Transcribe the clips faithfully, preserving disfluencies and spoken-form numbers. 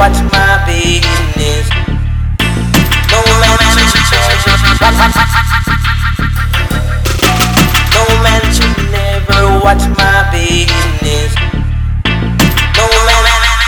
watch my business. No man should No man should never watch my business. No man.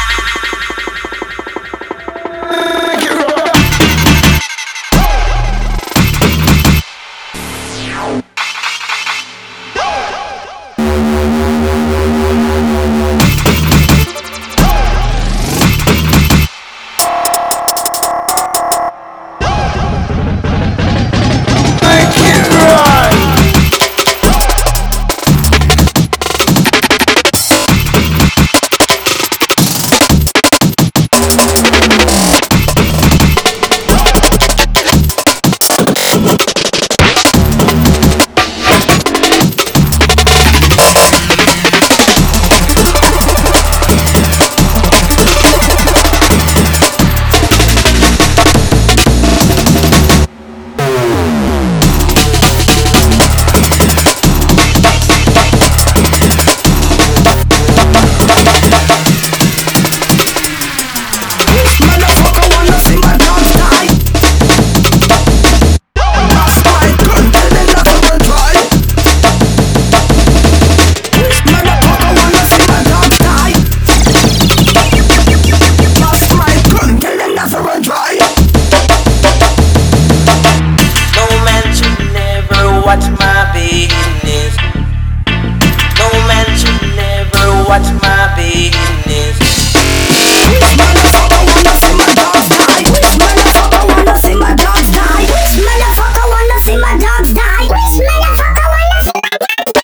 Watch my business. No man should never watch my business. Which motherfucker wanna see my dogs die? Which motherfucker wanna see my dogs die? Which motherfucker wanna see my dogs die? Which motherfucker wanna see my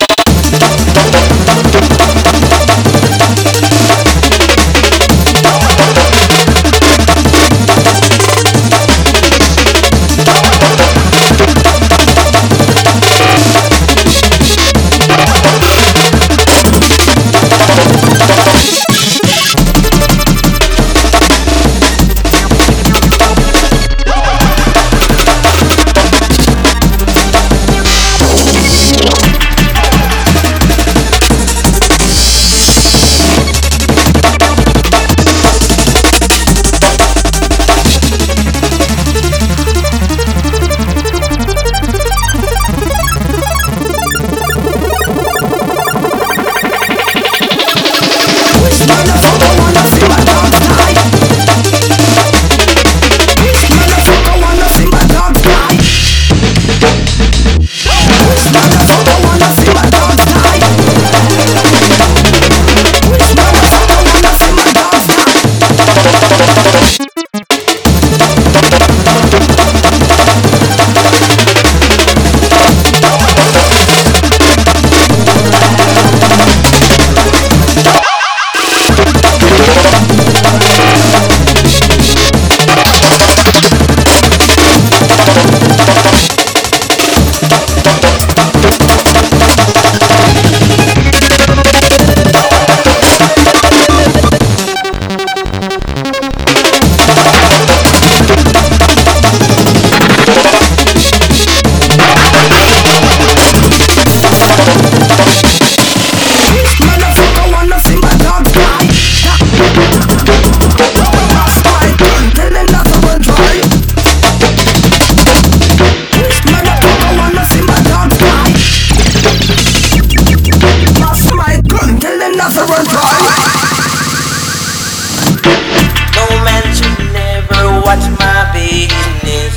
watch my business.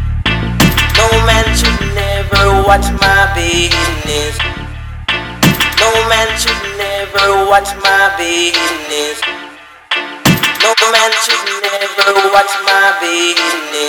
No man should never watch my business. No man should never watch my business. No man should never watch my business.